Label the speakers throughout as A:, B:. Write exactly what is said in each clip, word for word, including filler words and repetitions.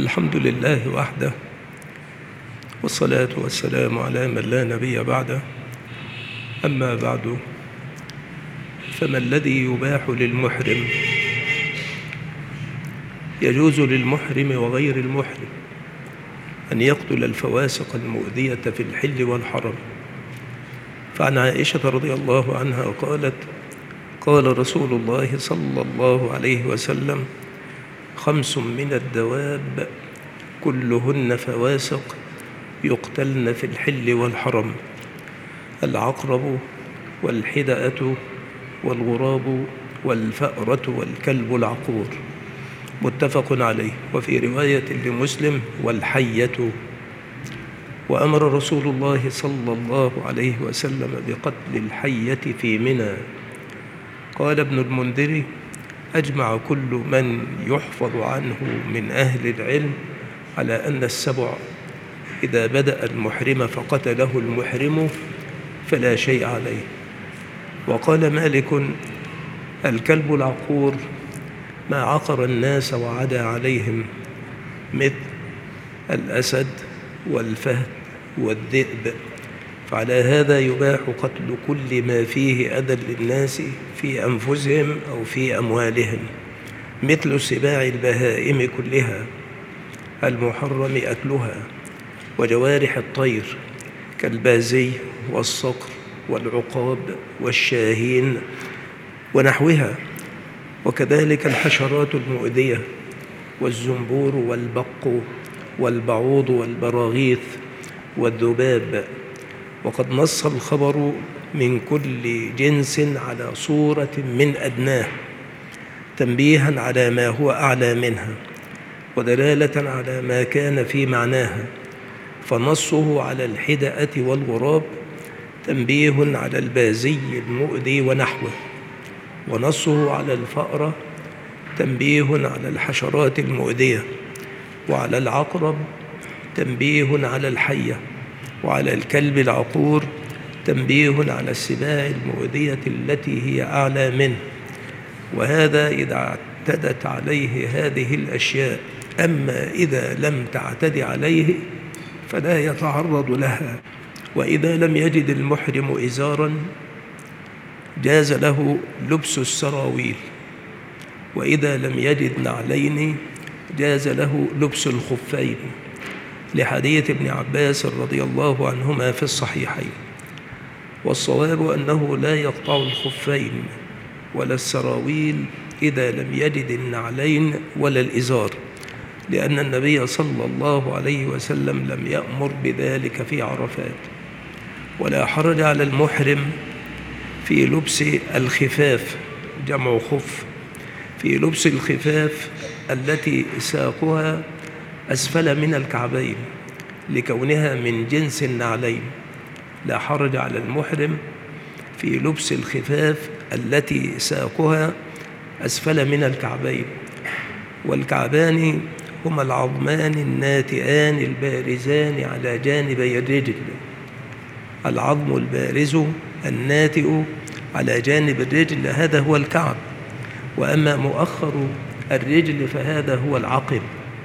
A: الحمد لله وحده، والصلاة والسلام على من لا نبي بعده. أما بعد، فما الذي يباح للمحرم؟ يجوز للمحرم وغير المحرم أن يقتل الفواسق المؤذية في الحل والحرم. فعن عائشة رضي الله عنها قالت: قال رسول الله صلى الله عليه وسلم: خمس من الدواب كلهن فواسق يقتلن في الحل والحرم: العقرب والحدأة والغراب والفأرة والكلب العقور. متفق عليه. وفي رواية لمسلم: والحية. وأمر رسول الله صلى الله عليه وسلم بقتل الحية في منى. قال ابن المنذر: أجمع كل من يحفظ عنه من أهل العلم على أن السبع إذا بدأ المحرم فقتله المحرم فلا شيء عليه. وقال مالك: الكلب العقور ما عقر الناس وعدا عليهم، مثل الأسد والفهد والذئب، فعلى هذا يباح قتل كل ما فيه أذى للناس في أنفسهم أو في أموالهم، مثل سباع البهائم كلها المحرم أكلها، وجوارح الطير كالبازي والصقر والعقاب والشاهين ونحوها، وكذلك الحشرات المؤذية والزنبور والبق والبعوض والبراغيث والذباب. وقد نص الخبر من كل جنس على صورة من أدناه، تنبيها على ما هو أعلى منها ودلالة على ما كان في معناها. فنصه على الحدأة والغراب تنبيه على البازي المؤذي ونحوه، ونصه على الفأرة تنبيه على الحشرات المؤذية، وعلى العقرب تنبيه على الحية، وعلى الكلب العقور تنبيه على السباع المؤذية التي هي أعلى منه. وهذا إذا اعتدت عليه هذه الأشياء، أما إذا لم تعتد عليه فلا يتعرض لها. وإذا لم يجد المحرم إزارا جاز له لبس السراويل، وإذا لم يجد نعلين جاز له لبس الخفين، لحديث ابن عباس رضي الله عنهما في الصحيحين. والصواب أنه لا يقطع الخفين ولا السراويل إذا لم يجد النعلين ولا الإزار، لأن النبي صلى الله عليه وسلم لم يأمر بذلك في عرفات. ولا حرج على المحرم في لبس الخفاف، جمع خف، في لبس الخفاف التي ساقها أسفل من الكعبين لكونها من جنس النعلين. لا حرج على المحرم في لبس الخفاف التي ساقها أسفل من الكعبين. والكعبان هما العظمان الناتئان البارزان على جانبي الرجل، العظم البارز الناتئ على جانب الرجل هذا هو الكعب، وأما مؤخر الرجل فهذا هو العقب.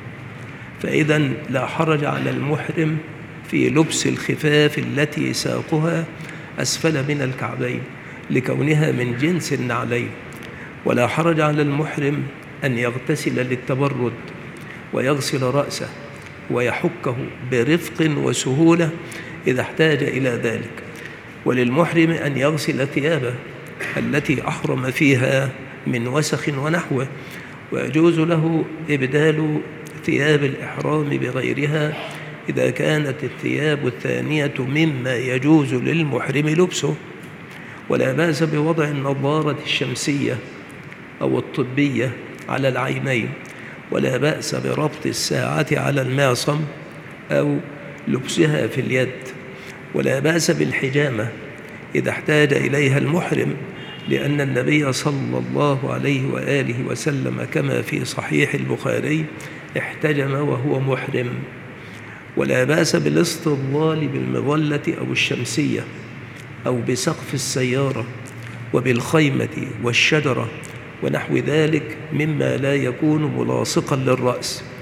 A: فإذا لا حرج على المحرم في لبس الخفاف التي ساقها أسفل من الكعبين لكونها من جنس النعلين. ولا حرج على المحرم أن يغتسل للتبرد ويغسل رأسه ويحكه برفق وسهولة إذا احتاج إلى ذلك. وللمحرم أن يغسل ثيابه التي أحرم فيها من وسخ ونحوه، ويجوز له إبدال ثياب الإحرام بغيرها إذا كانت الثياب الثانية مما يجوز للمحرم لبسه. ولا بأس بوضع النظارة الشمسية أو الطبية على العينين، ولا بأس بربط الساعة على المعصم أو لبسها في اليد، ولا بأس بالحجامة إذا احتاج إليها المحرم، لأن النبي صلى الله عليه وآله وسلم كما في صحيح البخاري احتجم وهو محرم. ولا بأس بالاستظلال بالمظلة أو الشمسية أو بسقف السيارة وبالخيمة والشجرة ونحو ذلك مما لا يكون ملاصقا للرأس،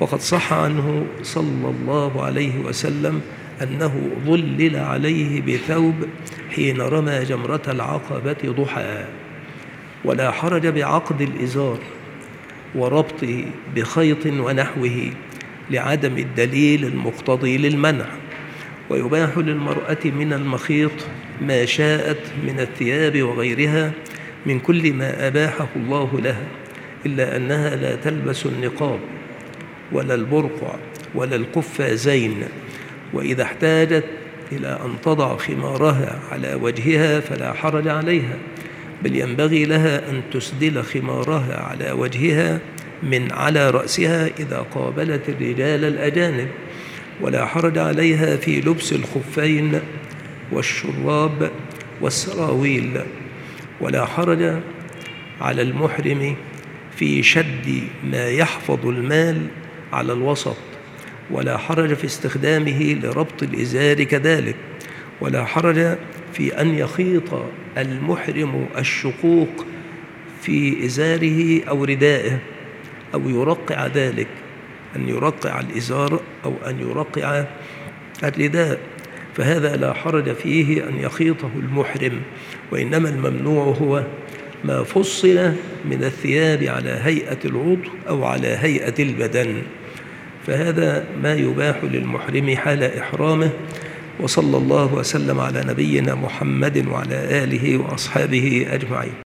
A: فقد صح عنه صلى الله عليه وسلم أنه ظلل عليه بثوب حين رمى جمرة العقبة ضحى، ولا حرج بعقد الإزار وربطه بخيط ونحوه لعدم الدليل المقتضي للمنع. ويباح للمرأة من المخيط ما شاءت من الثياب وغيرها من كل ما أباحه الله لها، إلا أنها لا تلبس النقاب ولا البرقع ولا القفازين. وإذا احتاجت إلى أن تضع خمارها على وجهها فلا حرج عليها، بل ينبغي لها أن تسدل خمارها على وجهها من على رأسها إذا قابلت الرجال الأجانب، ولا حرج عليها في لبس الخفين والشراب والسراويل، ولا حرج على المحرم في شد ما يحفظ المال على الوسط، ولا حرج في استخدامه لربط الإزار كذلك، ولا حرج في أن يخيط المحرم الشقوق في إزاره أو ردائه أو يرقع ذلك، أن يرقع الإزار أو أن يرقع الرداء، فهذا لا حرج فيه أن يخيطه المحرم. وإنما الممنوع هو ما فصل من الثياب على هيئة العضو أو على هيئة البدن، فهذا ما يباح للمحرم حال إحرامه. وصلى الله وسلم على نبينا محمد وعلى آله وأصحابه أجمعين.